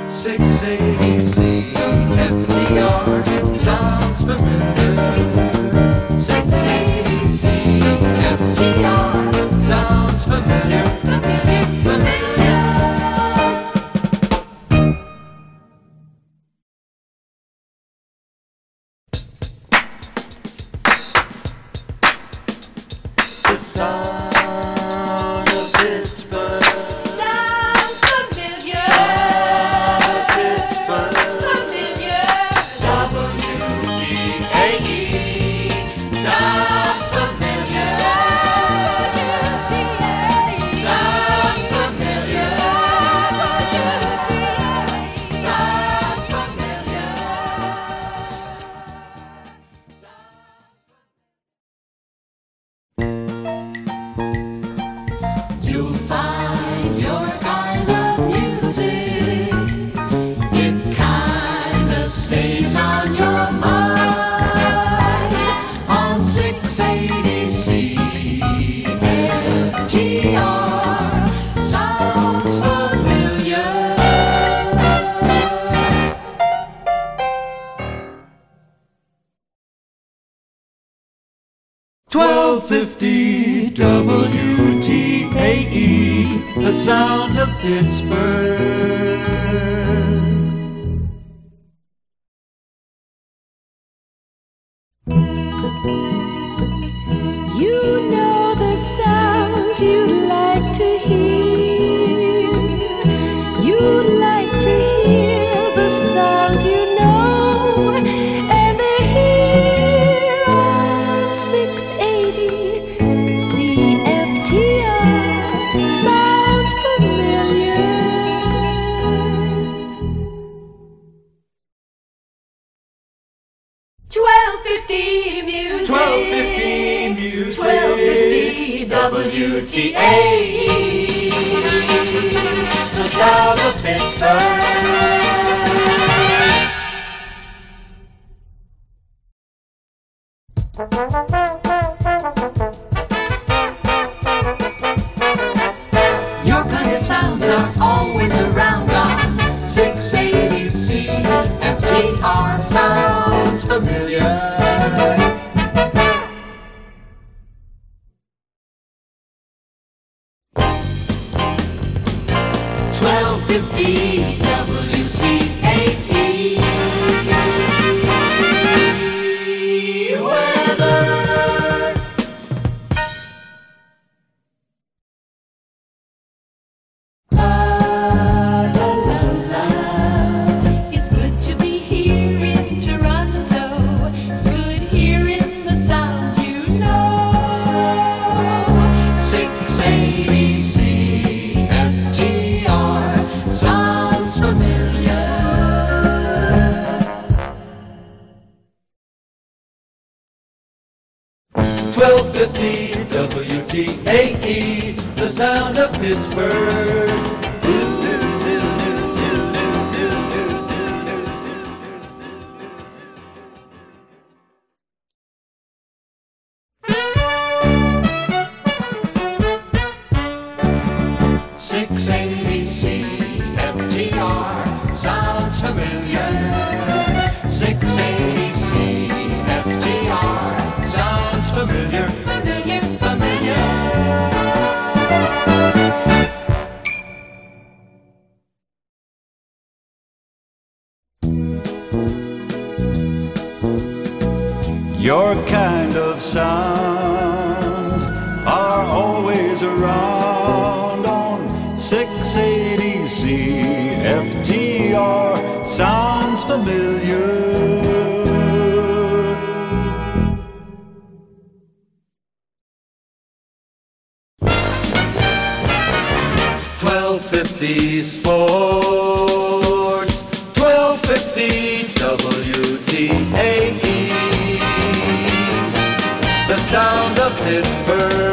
680 CFTR sounds familiar. 680 CFTR sounds familiar. Familiar, familiar. The sound of Pittsburgh Sounds familiar. Sound of Pittsburgh Familiar. WTAE sounds familiar. Sounds familiar. Sounds familiar. You'll find your kind of music. It kinda stays on your mind. On 680 CFTR sounds familiar. 1250 WTAE, the sound of Pittsburgh. You know the sounds you'd like to hear. You'd like to hear the sounds you know, and they're here on 680 CFTR. Sounds familiar. 1250 music. 1250 music. 1250 WTAE, the sound of Pittsburgh. Your kind of sounds are always around on 680 CFTR sounds familiar. 1250 WTAE weather. La la la la. It's good to be here in Toronto. Good hearing the sounds you know. 680 CFTR sounds familiar. 1250 WTAE, the sound of Pittsburgh. CFTR sounds familiar. 680 CFTR sounds familiar. Familiar, Familiar. Your kind of sounds are always around on 680 CFTR sounds familiar. 1250 Sports, 1250 WTAE, the sound of Pittsburgh.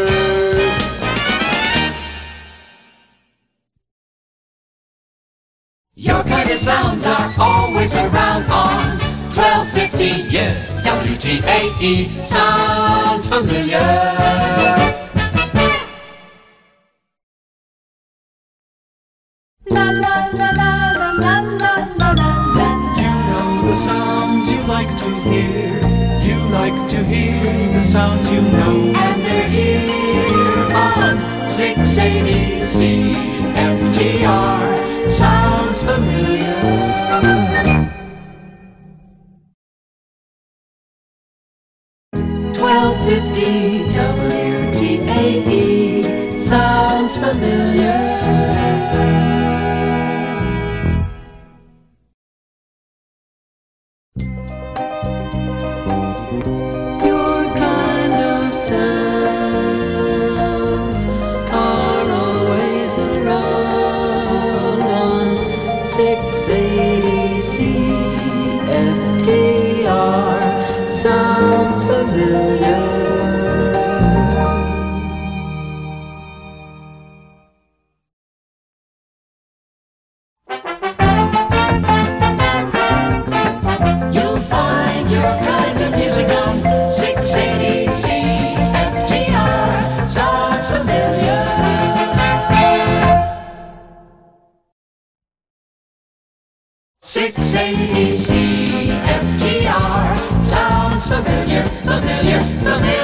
Your kind of sounds are always around on 1250, yeah, WTAE sounds familiar. la la la la la la la la la la. You know the sounds you like to hear. You like to hear the sounds you know. And they're here on 680 CFTR. Sounds familiar. 1250 WTAE. Sounds familiar. Your kind of sounds are always around on 680 CFTR. Sounds familiar. You'll find your kind of music on 680 CFTR. Sounds familiar. Six eighty CFTR. Sounds familiar, familiar, familiar.